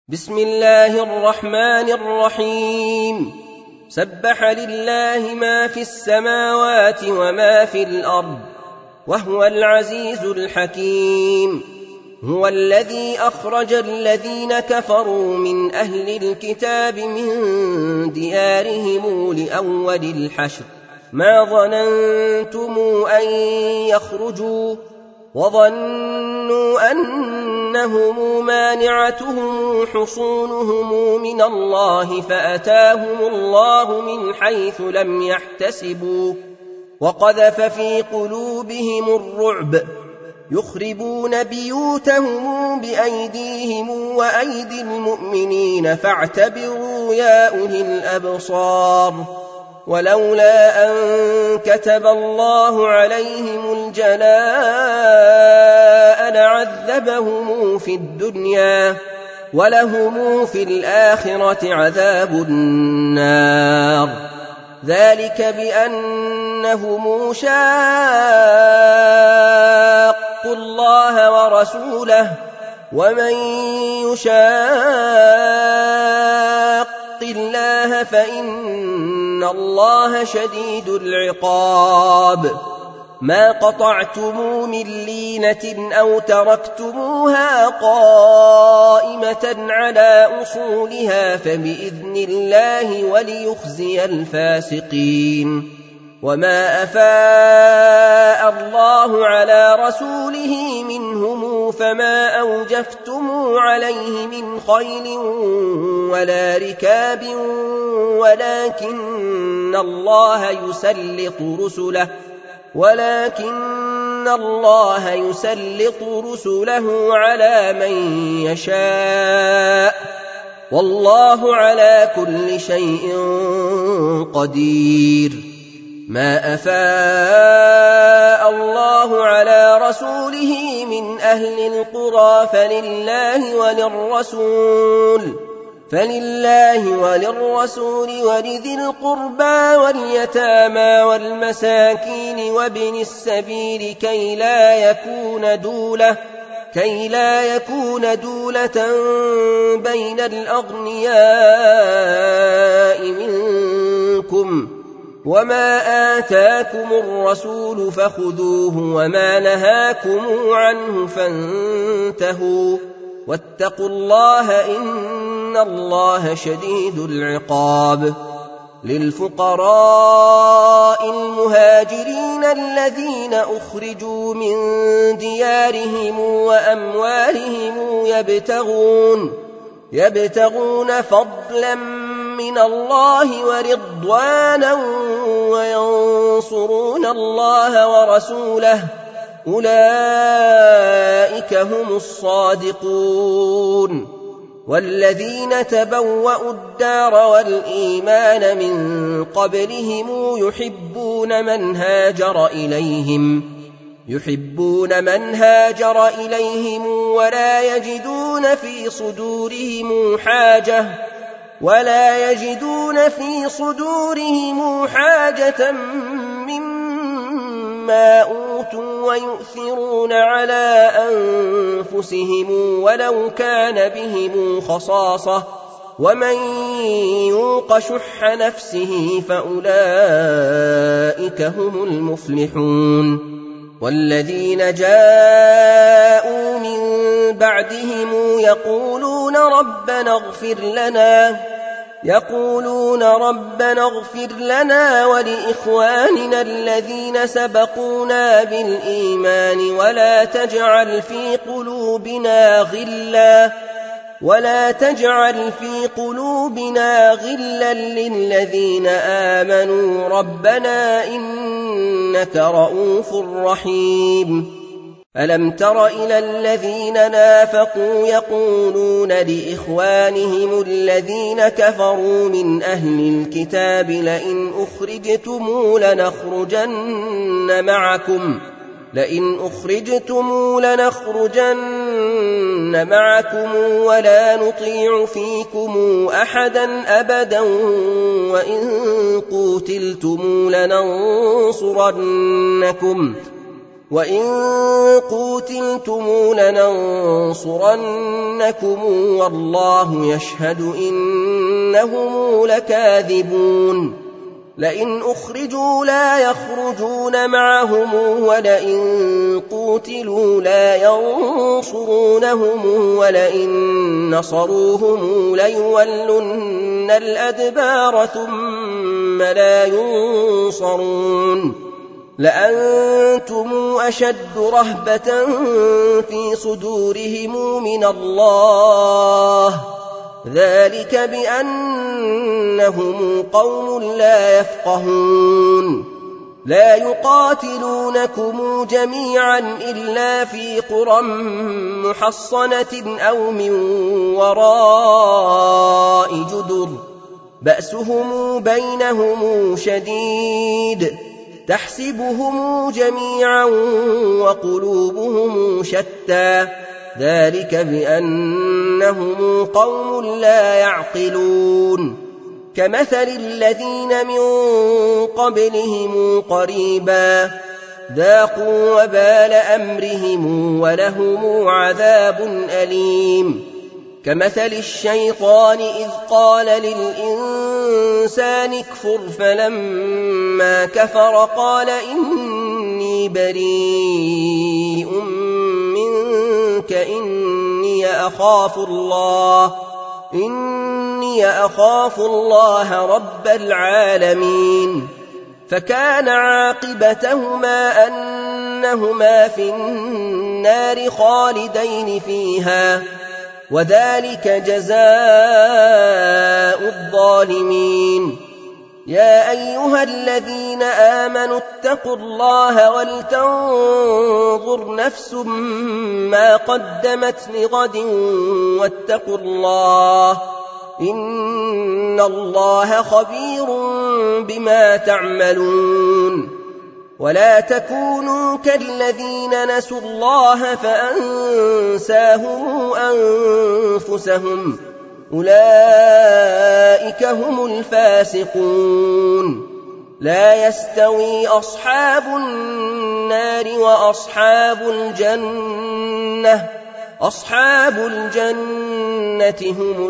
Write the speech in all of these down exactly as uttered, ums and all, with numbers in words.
بسم الله الرحمن الرحيم. سبح لله ما في السماوات وما في الأرض وهو العزيز الحكيم. هو الذي أخرج الذين كفروا من أهل الكتاب من ديارهم لأول الحشر ما ظننتم أن يخرجوا وظنوا أنهم مانعتهم حصونهم من الله فأتاهم الله من حيث لم يحتسبوا وقذف في قلوبهم الرعب يخربون بيوتهم بأيديهم وأيدي المؤمنين فاعتبروا يا أولي الأبصار. ولولا أن كتب الله عليهم الجلاء لعذبهم في الدنيا ولهم في الآخرة عذاب النار. ذلك بأنهم شاقوا الله ورسوله ومن يشاق الله فإن الله شديد العقاب. ما قطعتم من لينة أو تركتموها قائمة على أصولها فبإذن الله وليخزي الفاسقين. وما أفاء الله على رسوله منهم فما أوجفتم عليه من خيل ولا ركاب ولكن الله يسلط رسله ولكن الله يسلط رسله على من يشاء والله على كل شيء قدير. ما أفاء الله على رسوله من أهل القرى فلله وللرسول فلله وللرسول ولذي القربى واليتامى والمساكين وابن السبيل كي لا يكون دولة كي لا يكون دولة بين الأغنياء منكم. وما آتاكم الرسول فخذوه وما نهاكم عنه فانتهوا واتقوا الله إن الله شديد العقاب. للفقراء المهاجرين الذين أخرجوا من ديارهم وأموالهم يبتغون يبتغون فضلا من الله ورضوانا وينصرون الله ورسوله أولئك هم الصادقون. والذين تبوأوا الدار والإيمان من قبلهم يحبون من هاجر إليهم يحبون من هاجر إليهم ولا يجدون في صدورهم حاجة ولا يجدون في صدورهم حاجة مما أوتوا ويؤثرون على أنفسهم ولو كان بهم خصاصة ومن يوق شح نفسه فأولئك هم المفلحون. والذين جاءوا من بعدهم يقولون ربنا اغفر لنا يقولون ربنا اغفر لنا ولإخواننا الذين سبقونا بالإيمان ولا تجعل في قلوبنا غلا ولا تجعل في قلوبنا غلا للذين آمنوا ربنا إنك رؤوف رحيم. ألم تر إلى الذين نافقوا يقولون لإخوانهم الذين كفروا من أهل الكتاب لئن أخرجتم لنخرجن معكم لئن أخرجتم لنخرجن معكم ولا نطيع فيكم أحدا أبدا وإن قوتلتم لننصرنكم وإن قوتلتم لننصرنكم والله يشهد إنهم لكاذبون لئن أخرجوا لا يخرجون معهم ولئن قوتلوا لا ينصرونهم ولئن نصروهم ليولن الأدبار ثم لا ينصرون لأنتم أشد رهبة في صدورهم من الله ذلك بأنهم قوم لا يفقهون لا يقاتلونكم جميعا إلا في قرى محصنة أو من وراء جدر بأسهم بينهم شديد تحسبهم جميعا وقلوبهم شتى ذلك بأنهم قوم لا يعقلون كمثل الذين من قبلهم قريبا ذاقوا وبال أمرهم ولهم عذاب أليم كمثل الشيطان إذ قال للإنسان اكفر فلما كفر قال إني بريء منك إني أخاف الله إني أخاف الله رب العالمين فكان عاقبتهما أنهما في النار خالدين فيها وذلك جزاء الظالمين يا أيها الذين آمنوا اتقوا الله ولتنظر نفس ما قدمت لغد واتقوا الله إن الله خبير بما تعملون ولا تكونوا كالذين نسوا الله فأنساهم أنفسهم أولئك هم الفاسقون لا يستوي أصحاب النار وأصحاب الجنة أصحاب الجنة هم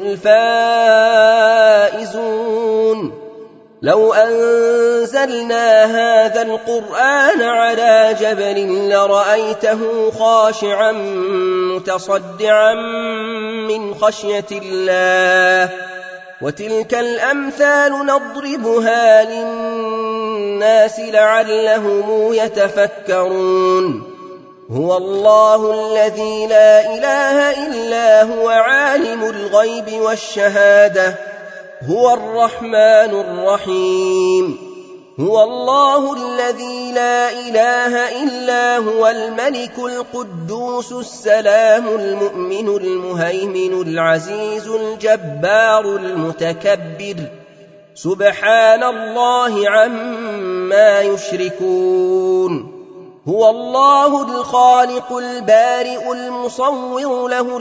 الفائزون لو أنزلنا هذا القرآن على جبل لرأيته خاشعا متصدعا من خشية الله وتلك الأمثال نضربها للناس لعلهم يتفكرون هو الله الذي لا إله إلا هو عالم الغيب والشهادة هو الرحمن الرحيم هو الله الذي لا إله إلا هو الملك القدوس السلام المؤمن المهيمن العزيز الجبار المتكبر سبحان الله عما يشركون هو الله الخالق البارئ المصور له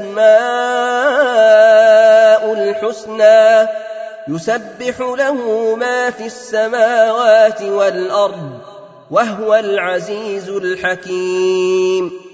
الأسماء الحسنى يسبح له ما في السماوات والأرض وهو العزيز الحكيم